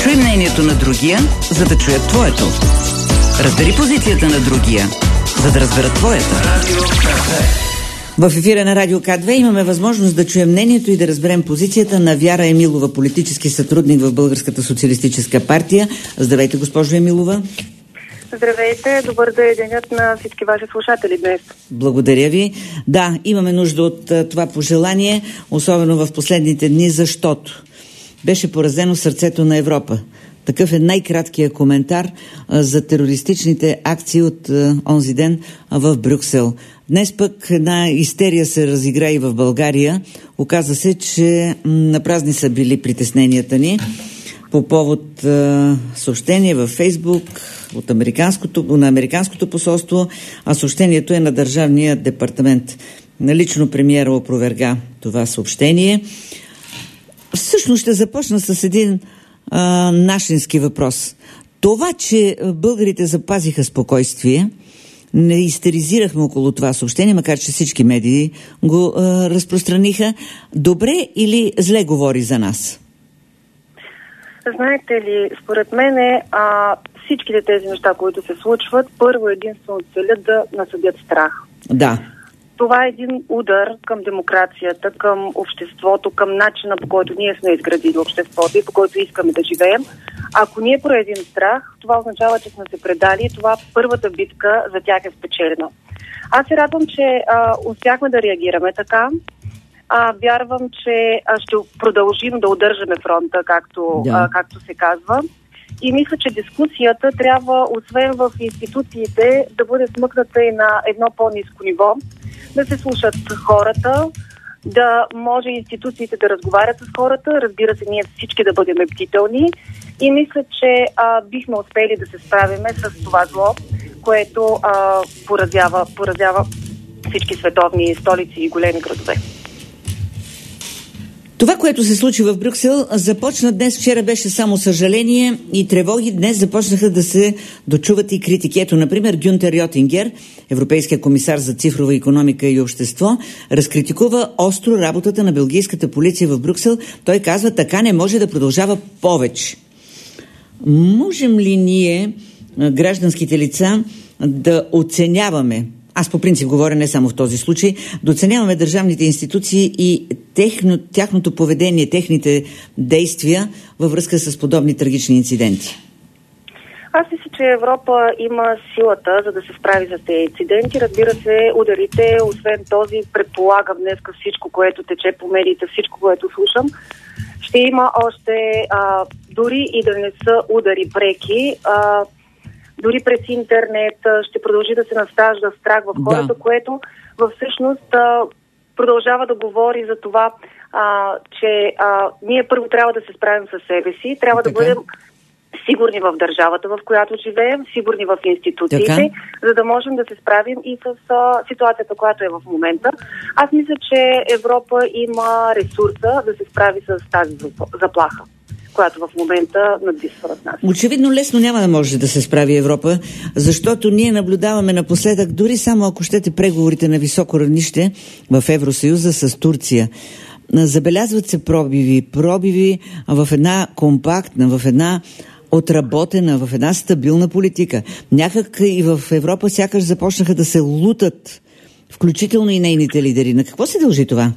Чуй мнението на другия, за да чуят твоето. Разбери позицията на другия, за да разберат твоята. В ефира на Радио К2 имаме възможност да чуем мнението и да разберем позицията на Вяра Емилова, политически сътрудник в Българската социалистическа партия. Здравейте, госпожо Емилова. Здравейте, добър да е денят на всички ваши слушатели днес. Благодаря ви. Да, имаме нужда от това пожелание, особено в последните дни, защото беше поразено сърцето на Европа. Такъв е най-краткият коментар за терористичните акции от онзи ден в Брюксел. Днес пък една истерия се разигра и в България. Оказа се, че напразни са били притесненията ни по повод съобщение във Фейсбук на Американското посолство, а съобщението е на Държавния департамент. Лично премиера опроверга това съобщение. Всъщност ще започна с един нашински въпрос. Това, че българите запазиха спокойствие, не истеризирахме около това съобщение, макар че всички медии го разпространиха, добре или зле говори за нас? Знаете ли, според мен всичките тези неща, които се случват, първо единствено целят да насъдят страх. Да. Това е един удар към демокрацията, към обществото, към начина, по който ние сме изградили обществото и по който искаме да живеем. Ако ние проявим страх, това означава, че сме се предали и това първата битка за тях е спечелена. Аз се радвам, че успяхме да реагираме така. Вярвам, че ще продължим да удържаме фронта, както се казва. И мисля, че дискусията трябва, освен в институциите, да бъде смъкната и на едно по-ниско ниво, да се слушат хората, да може институциите да разговарят с хората, разбира се, ние всички да бъдем бдителни и мисля, че бихме успели да се справиме с това зло, което поразява всички световни столици и големи градове. Това, което се случи в Брюксел, започна днес. Вчера беше само съжаление и тревоги. Днес започнаха да се дочуват и критики. Ето, например, Гюнтер Йотингер, европейския комисар за цифрова икономика и общество, разкритикува остро работата на белгийската полиция в Брюксел. Той казва, така не може да продължава повече. Можем ли ние, гражданските лица, да оценяваме, аз по принцип говоря не само в този случай, да оценяваме държавните институции и тяхното поведение, техните действия във връзка с подобни трагични инциденти? Аз мисля, че Европа има силата, за да се справи за тези инциденти. Разбира се, ударите, освен този, предполагам днеска всичко, което тече по медиите, всичко, което слушам, ще има още, дори и да не са удари преки, дори през интернет ще продължи да се насажда страх в хората, което всъщност продължава да говори за това, че ние първо трябва да се справим със себе си, трябва да бъдем сигурни в държавата, в която живеем, сигурни в институциите, за да можем да се справим и с ситуацията, която е в момента. Аз мисля, че Европа има ресурса да се справи с тази заплаха, която в момента надвисва над нас. Очевидно лесно няма да може да се справи Европа, защото ние наблюдаваме напоследък, дори само ако щете преговорите на високо равнище в Евросъюза с Турция. Забелязват се пробиви в една компактна, в една отработена, в една стабилна политика. Някак и в Европа сякаш започнаха да се лутат, включително и нейните лидери. На какво се дължи това?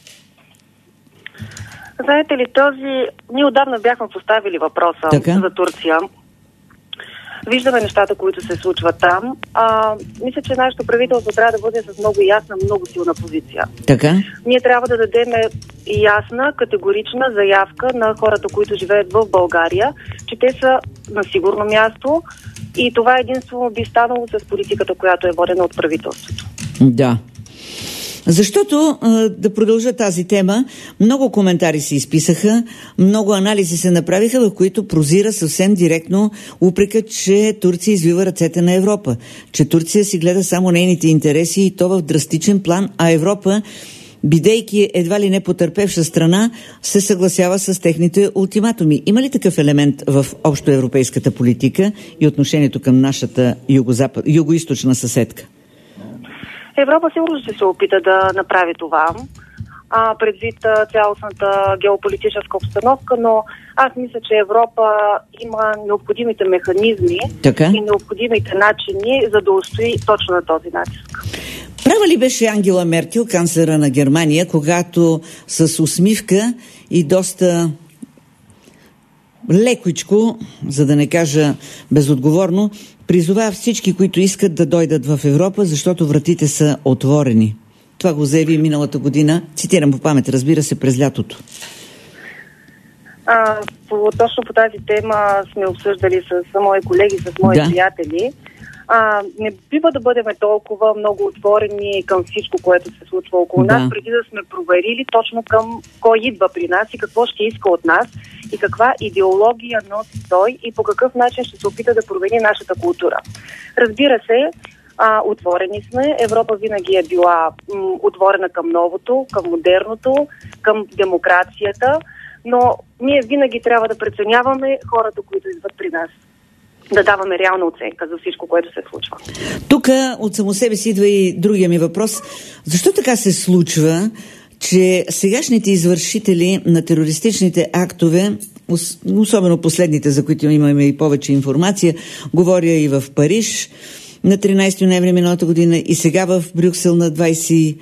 Знаете ли, ние отдавна бяхме поставили въпроса за Турция. Виждаме нещата, които се случват там. Мисля, че нашето правителство трябва да бъде с много ясна, много силна позиция. Така? Ние трябва да дадем ясна, категорична заявка на хората, които живеят в България, че те са на сигурно място и това единствено би станало с политиката, която е водена от правителството. Да. Защото, да продължа тази тема, много коментари се изписаха, много анализи се направиха, в които прозира съвсем директно упрека, че Турция извива ръцете на Европа, че Турция си гледа само нейните интереси и то в драстичен план, а Европа, бидейки едва ли не потърпевша страна, се съгласява с техните ултиматуми. Има ли такъв елемент в общоевропейската политика и отношението към нашата югоизточна съседка? Европа сигурно ще се опита да направи това. предвид цялостната геополитическа обстановка, но аз мисля, че Европа има необходимите механизми и необходимите начини, за да устои точно на този натиск. Права ли беше Ангела Меркел, канцлера на Германия, когато с усмивка и доста лекичко, за да не кажа безотговорно, призова всички, които искат да дойдат в Европа, защото вратите са отворени? Това го заяви миналата година, цитирам по памет, разбира се, през лятото. Точно по тази тема сме обсъждали с мои колеги, с мои приятели. Не бива да бъдем толкова много отворени към всичко, което се случва около нас, преди да сме проверили точно към кой идва при нас и какво ще иска от нас и каква идеология носи той и по какъв начин ще се опита да промени нашата култура. Разбира се, отворени сме. Европа винаги е била отворена към новото, към модерното, към демокрацията, но ние винаги трябва да преценяваме хората, които идват при нас. Да даваме реална оценка за всичко, което се случва. Тук от само себе си идва и другия ми въпрос. Защо така се случва, че сегашните извършители на терористичните актове, особено последните, за които имаме и повече информация, говоря и в Париж на 13 ноември миналата година и сега в Брюксел на 22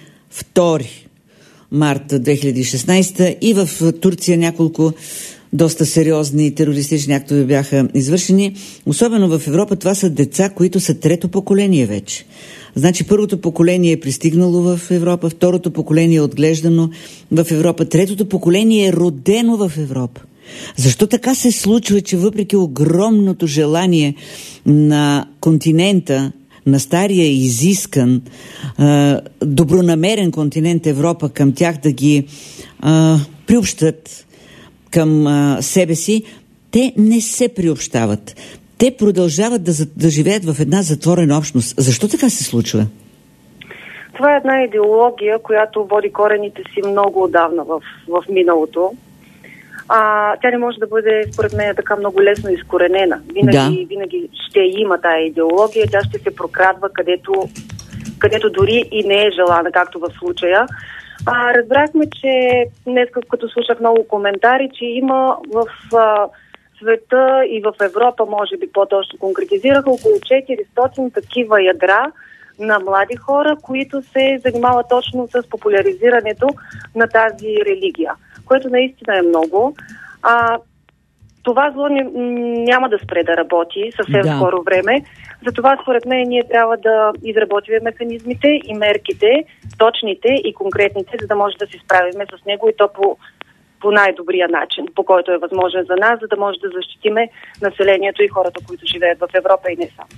марта 2016 и в Турция няколко доста сериозни терористични актове бяха извършени. Особено в Европа това са деца, които са трето поколение вече. Значи първото поколение е пристигнало в Европа, второто поколение е отглеждано в Европа, третото поколение е родено в Европа. Защо така се случва, че въпреки огромното желание на континента, на стария изискан, добронамерен континент Европа към тях да ги приобщат към себе си, те не се приобщават. Те продължават да живеят в една затворена общност. Защо така се случва? Това е една идеология, която води корените си много отдавна в миналото. Тя не може да бъде, според мен, така много лесно изкоренена. Винаги ще има тая идеология, тя ще се прокрадва където дори и не е желана, както в случая. Разбрахме, че днес, като слушах много коментари, че има в света и в Европа, може би по-точно конкретизираха, около 400 такива ядра на млади хора, които се занимават точно с популяризирането на тази религия, което наистина е много. Това зло няма да спре да работи съвсем скоро време. Затова, според мен, ние трябва да изработим механизмите и мерките, точните и конкретните, за да може да се справим с него и то по най-добрия начин, по който е възможен за нас, за да може да защитиме населението и хората, които живеят в Европа и не само.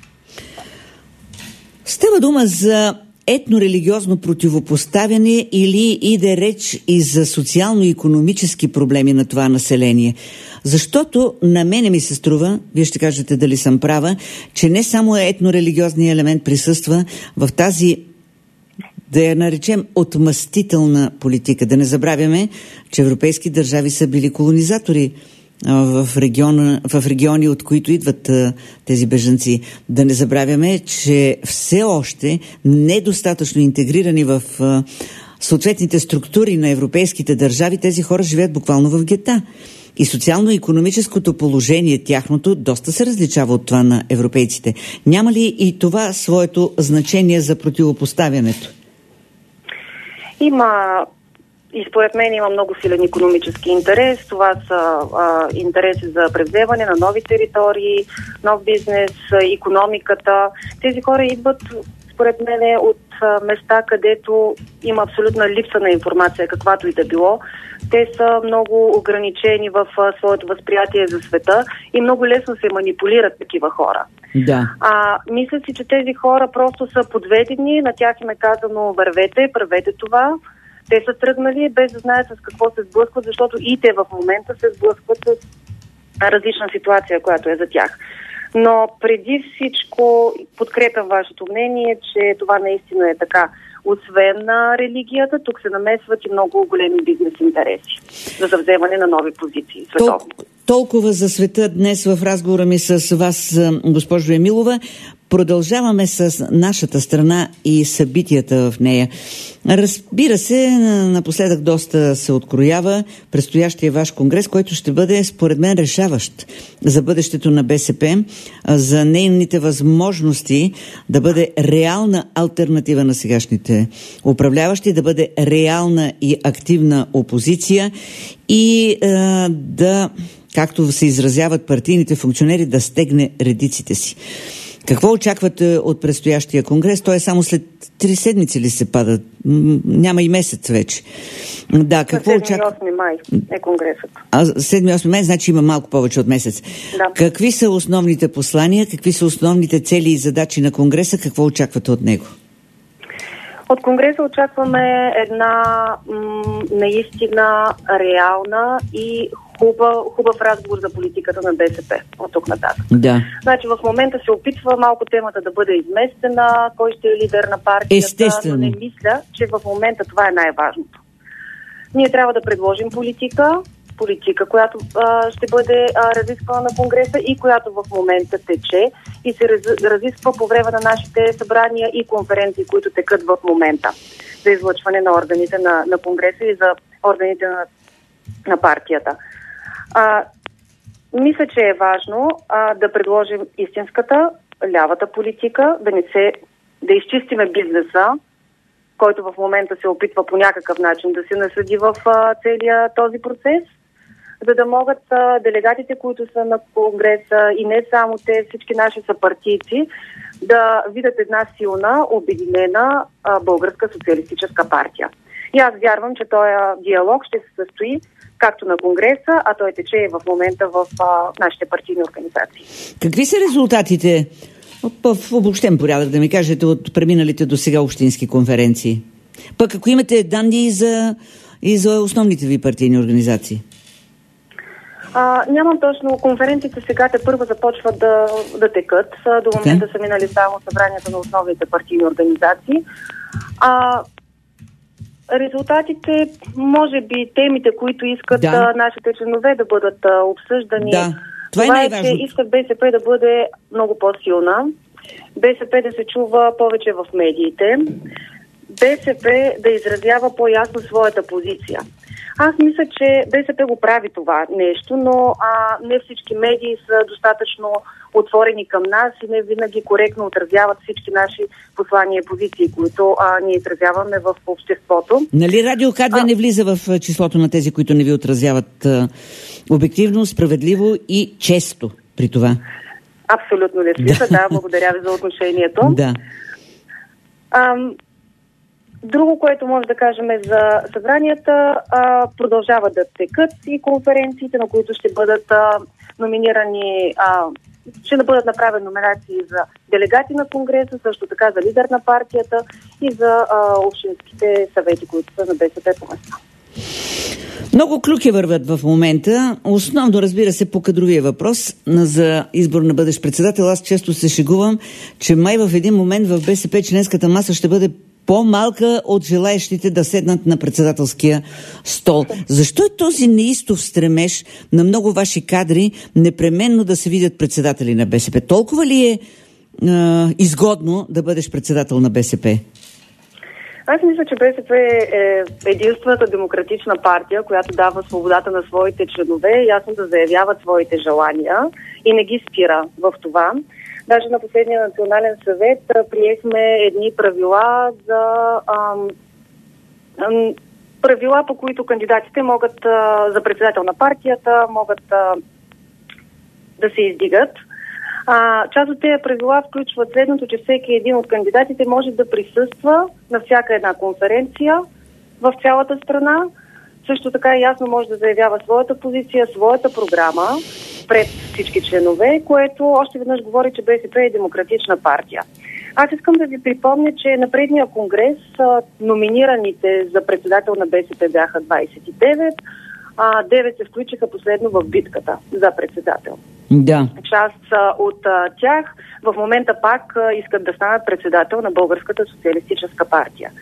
Става дума за етнорелигиозно противопоставяне или иде реч и за социално-икономически проблеми на това население? Защото на мене ми се струва, вие ще кажете дали съм права, че не само етнорелигиозният елемент присъства в тази, да я наречем, отмъстителна политика. Да не забравяме, че европейски държави са били колонизатори в региони, от които идват тези бежанци. Да не забравяме, че все още недостатъчно интегрирани в съответните структури на европейските държави, тези хора живеят буквално в гета. И социално-икономическото положение тяхното доста се различава от това на европейците. Няма ли и това своето значение за противопоставянето? Има. И според мен има много силен икономически интерес. Това са интереси за превземане на нови територии, нов бизнес, икономиката. Тези хора идват, според мен, от места, където има абсолютна липса на информация, каквато и да било. Те са много ограничени в своето възприятие за света и много лесно се манипулират такива хора. Да. Мисля си, че тези хора просто са подведени, на тях им е казано вървете, правете това. Те са тръгнали без да знаят с какво се сблъскват, защото и те в момента се сблъскват с различна ситуация, която е за тях. Но преди всичко подкрепям вашето мнение, че това наистина е така. Освен на религията, тук се намесват и много големи бизнес интереси за завземане на нови позиции световни. Толкова за света днес в разговора ми с вас, госпожо Емилова. Продължаваме с нашата страна и събитията в нея. Разбира се, напоследък доста се откроява предстоящия ваш конгрес, който ще бъде, според мен, решаващ за бъдещето на БСП, за нейните възможности да бъде реална алтернатива на сегашните управляващи, да бъде реална и активна опозиция и да, както се изразяват партийните функционери, да стегне редиците си. Какво очаквате от предстоящия конгрес? Той е само след 3 седмици ли се пада? Няма и месец вече. Да, какво 7-8 май е конгресът. 7-8 май, значи има малко повече от месец. Да. Какви са основните послания, какви са основните цели и задачи на конгреса? Какво очаквате от него? От конгреса очакваме една наистина реална и хубав разговор за политиката на БСП от тук нататък. Да. Значи в момента се опитва малко темата да бъде изместена, кой ще е лидер на партията, естествено. но не мисля, че в момента това е най-важното. Ние трябва да предложим политика, която ще бъде разисквана на конгреса и която в момента тече и се разисква по време на нашите събрания и конференции, които текат в момента за излъчване на органите на конгреса и за органите на партията. Мисля, че е важно да предложим истинската, лявата политика, да изчистиме бизнеса, който в момента се опитва по някакъв начин да се насъди в целия този процес, за да могат делегатите, които са на конгреса и не само те, всички наши съпартийци, да видят една силна, обединена българска социалистическа партия. И аз вярвам, че този диалог ще се състои както на конгреса, а той тече и в момента в нашите партийни организации. Какви са резултатите в обобщен порядък, да ми кажете, от преминалите до сега общински конференции? Пък ако имате данни и за основните ви партийни организации? Нямам точно. Конференциите сега те първо започват да текат. До момента са минали само събранията на основните партийни организации. Резултатите, може би темите, които искат нашите членове да бъдат обсъждани. Да. Това е, че искат БСП да бъде много по-силна, БСП да се чува повече в медиите, БСП да изразява по-ясно своята позиция. Аз мисля, че БСП го прави това нещо, но не всички медии са достатъчно отворени към нас и не винаги коректно отразяват всички наши послания и позиции, които ние изразяваме в обществото. Нали Радио К2 не влиза в числото на тези, които не ви отразяват обективно, справедливо и често при това? Абсолютно не влиза, да, благодаря ви за отношението. Да. Друго, което може да кажем за събранията, продължава да текат и конференциите, на които ще бъдат номинирани, ще бъдат направени номинации за делегати на конгреса, също така за лидер на партията и за общинските съвети, които са на БСП по места. Много клюки вървят в момента. Основно, разбира се, по кадровия въпрос за избор на бъдещ председател. Аз често се шегувам, че май в един момент в БСП членската маса ще бъде по-малка от желаещите да седнат на председателския стол. Защо е този неистов стремеж на много ваши кадри непременно да се видят председатели на БСП? Толкова ли е изгодно да бъдеш председател на БСП? Аз мисля, че БСП е единствената демократична партия, която дава свободата на своите членове, ясно да заявяват своите желания и не ги спира в това. Даже на последния национален съвет приехме едни правила правила, по които кандидатите могат за председател на партията могат да се издигат. Част от тези правила включват следното, че всеки един от кандидатите може да присъства на всяка една конференция в цялата страна. Също така ясно може да заявява своята позиция, своята програма пред всички членове, което още веднъж говори, че БСП е демократична партия. Аз искам да ви припомня, че на предния конгрес номинираните за председател на БСП бяха 29, 9 се включиха последно в битката за председател. Да. Част от тях в момента пак искат да станат председател на Българската социалистическа партия.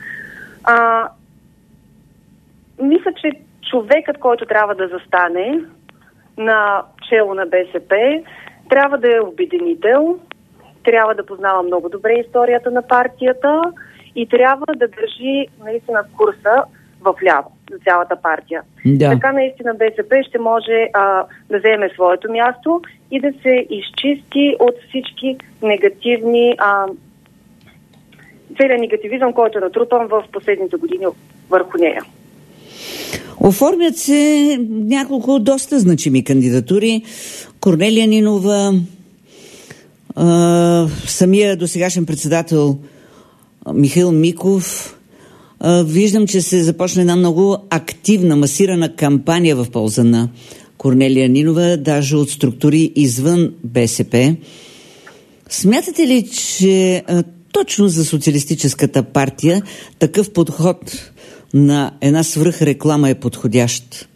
Мисля, че човекът, който трябва да застане на чело на БСП, трябва да е обединител, трябва да познава много добре историята на партията и трябва да държи наистина курса вляво за цялата партия. Да. Така наистина БСП ще може да вземе своето място и да се изчисти от всички негативни целият негативизъм, който е натрупан в последните години върху нея. Оформят се няколко доста значими кандидатури. Корнелия Нинова, самия досегашен председател Михаил Миков. Виждам, че се започна една много активна, масирана кампания в полза на Корнелия Нинова, даже от структури извън БСП. Смятате ли, че точно за Социалистическата партия такъв подход на една свръхреклама е подходящ?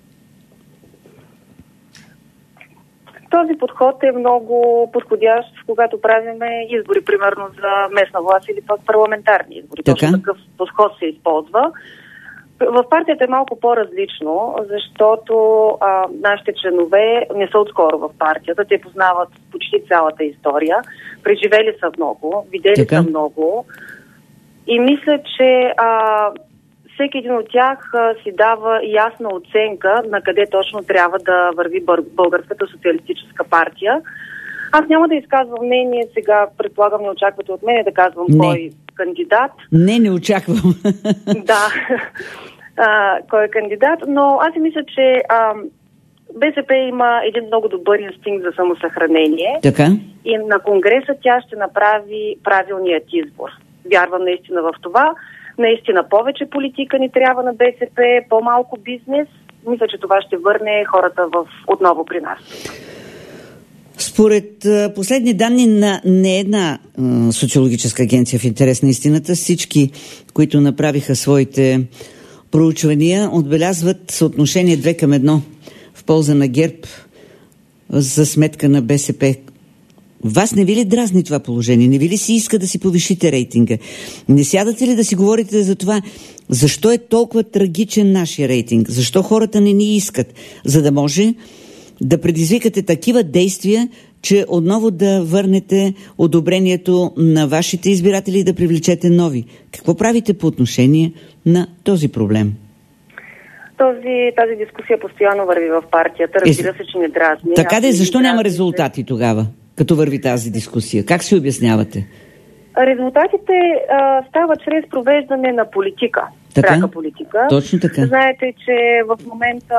Този подход е много подходящ, когато правиме избори, примерно за местна власт или пък парламентарни избори. Точно такъв подход се използва. В партията е малко по-различно, защото нашите членове не са отскоро в партията. Те познават почти цялата история. Преживели са много, видели са много. И мисля, че всеки един от тях си дава ясна оценка на къде точно трябва да върви Българската социалистическа партия. Аз няма да изказвам мнение сега, предполагам, не очаквате от мен да казвам кой кандидат. Не очаквам. Да, кой е кандидат, но аз си мисля, че БСП има един много добър инстинкт за самосъхранение. Така. И на Конгреса тя ще направи правилният избор. Вярвам наистина в това. Наистина повече политика ни трябва на БСП, по-малко бизнес. Мисля, че това ще върне хората отново при нас. Според последни данни на не една социологическа агенция в интерес на истината, всички, които направиха своите проучвания, отбелязват съотношение 2:1 в полза на ГЕРБ за сметка на БСП. Вас не ви ли дразни това положение? Не ви ли си иска да си повишите рейтинга? Не сядате ли да си говорите за това, защо е толкова трагичен нашия рейтинг? Защо хората не ни искат? За да може да предизвикате такива действия, че отново да върнете одобрението на вашите избиратели и да привлечете нови. Какво правите по отношение на този проблем? Тази дискусия постоянно върви в партията. Разбира се, че не дразни. Така де, защо няма резултати тогава, като върви тази дискусия? Как си обяснявате? Резултатите стават чрез провеждане на политика. Пряка политика. Точно така. Знаете, че в момента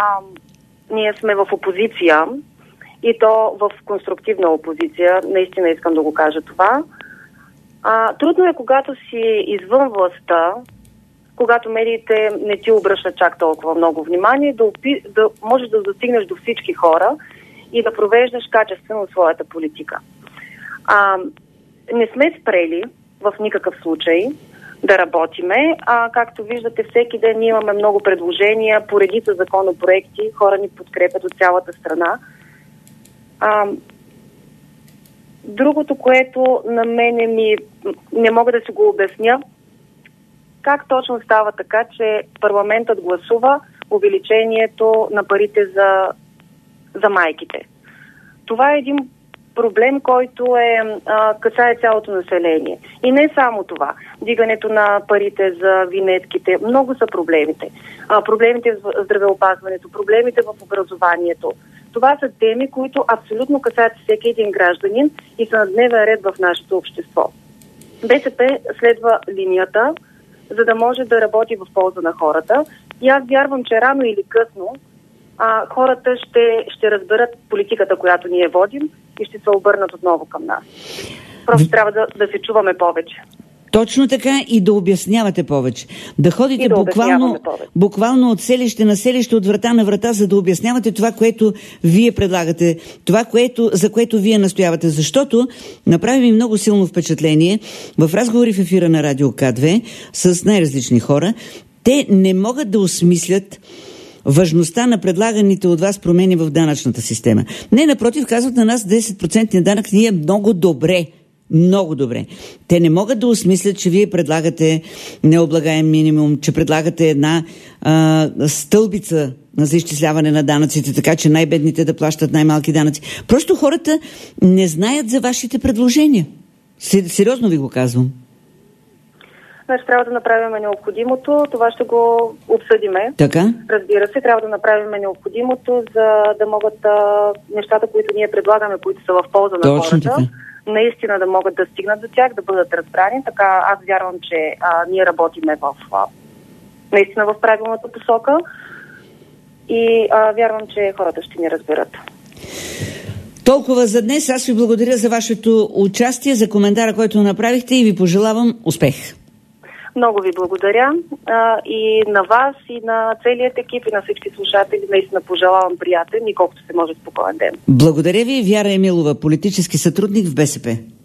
ние сме в опозиция и то в конструктивна опозиция. Наистина искам да го кажа това. Трудно е, когато си извън властта, когато медиите не ти обръщат чак толкова много внимание, да можеш да достигнеш до всички хора и да провеждаш качествено своята политика. Не сме спрели в никакъв случай да работиме. Както виждате, всеки ден ние имаме много предложения, по редица законопроекти, хора ни подкрепят от цялата страна. Другото, което на мене не мога да си го обясня, как точно става така, че парламентът гласува увеличението на парите за майките. Това е един проблем, който касае цялото население. И не само това. Дигането на парите за винетките. Много са проблемите. Проблемите в здравеопазването, проблемите в образованието. Това са теми, които абсолютно касаят всеки един гражданин и са на дневен ред в нашето общество. БСП следва линията, за да може да работи в полза на хората. И аз вярвам, че рано или късно хората ще разберат политиката, която ние водим и ще се обърнат отново към нас. Просто трябва да се чуваме повече. Точно така, и да обяснявате повече. Да ходите буквално от селище на селище, от врата на врата, за да обяснявате това, което вие предлагате, това, за което вие настоявате. Защото направи ми много силно впечатление в разговори в ефира на Радио К2 с най-различни хора. Те не могат да осмислят важността на предлаганите от вас промени в данъчната система. Не, напротив, казват на нас 10% данък ни е много добре. Много добре. Те не могат да осмислят, че вие предлагате необлагаем минимум, че предлагате една стълбица за изчисляване на данъците, така че най-бедните да плащат най-малки данъци. Просто хората не знаят за вашите предложения. Сериозно ви го казвам. Значи трябва да направим необходимото, това ще го обсъдиме. Така? Разбира се, трябва да направим необходимото, за да могат нещата, които ние предлагаме, които са в полза на точно хората, така, наистина да могат да стигнат до тях, да бъдат разбрани. Така аз вярвам, че ние работиме наистина в правилната посока и вярвам, че хората ще ни разберат. Толкова за днес. Аз ви благодаря за вашето участие, за коментара, който направихте и ви пожелавам успех. Много ви благодаря и на вас, и на целият екип, и на всички слушатели. Наистина пожелавам приятен и колкото се може спокоен ден. Благодаря ви, Вяра Емилова, политически сътрудник в БСП.